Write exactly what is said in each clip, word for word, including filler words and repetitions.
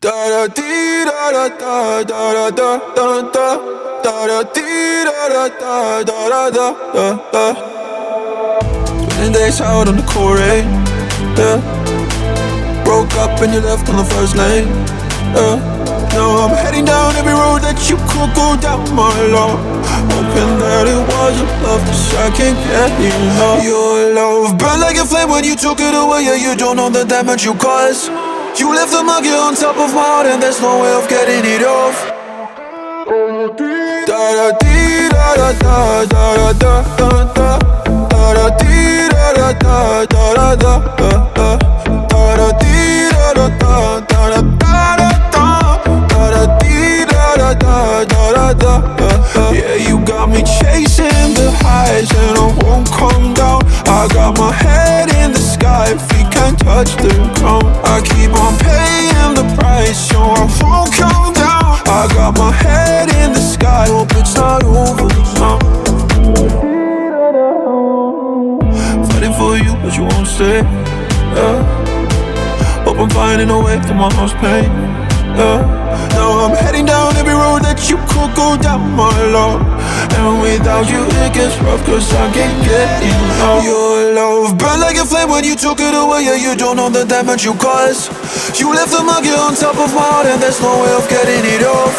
Da da dee da da da da da da da da da da dee da da da da da da da. Spending days out on the cold rain, yeah. Broke up and you left on the first lane, yeah. Now I'm heading down every road that you could go down, my love. Hoping that it wasn't love, 'cause I can't get enough. Your love burned like a flame when you took it away. Yeah, you don't know the damage you caused. You left a mark on top of my heart, and there's no way of getting it off. Da da dee da da da da da da da da da dee da da da da da da da da da dee da da da da da da da da dee da da da da da da. Yeah, you got me chasing the highs and I won't come down. I got my head in the sky, feet can't touch the ground. I keep on paying the price, so I won't come down. I got my head in the sky, hope it's not over now. Fighting for you, but you won't stay, yeah. Hope I'm finding a way through my house pain, yeah. Now I'm heading down every road that you could go down, my love. And without you it gets rough, 'cause I can't get enough. Your love burned like a flame when you took it away. Yeah, you don't know the damage you caused. You left a mark on top of my heart, and there's no way of getting it off.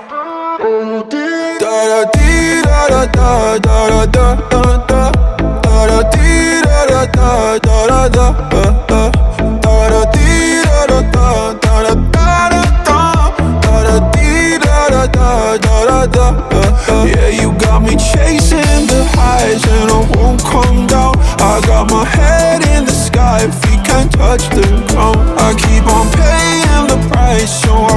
Da da dee da da da da da da da da da dee da da da da da da da da da dee da da da da da da da da dee da da da da da da. Yeah, you got me chasing the highs and I won't come down. I got my head in the sky, feet can't touch the ground. I keep on paying the price, so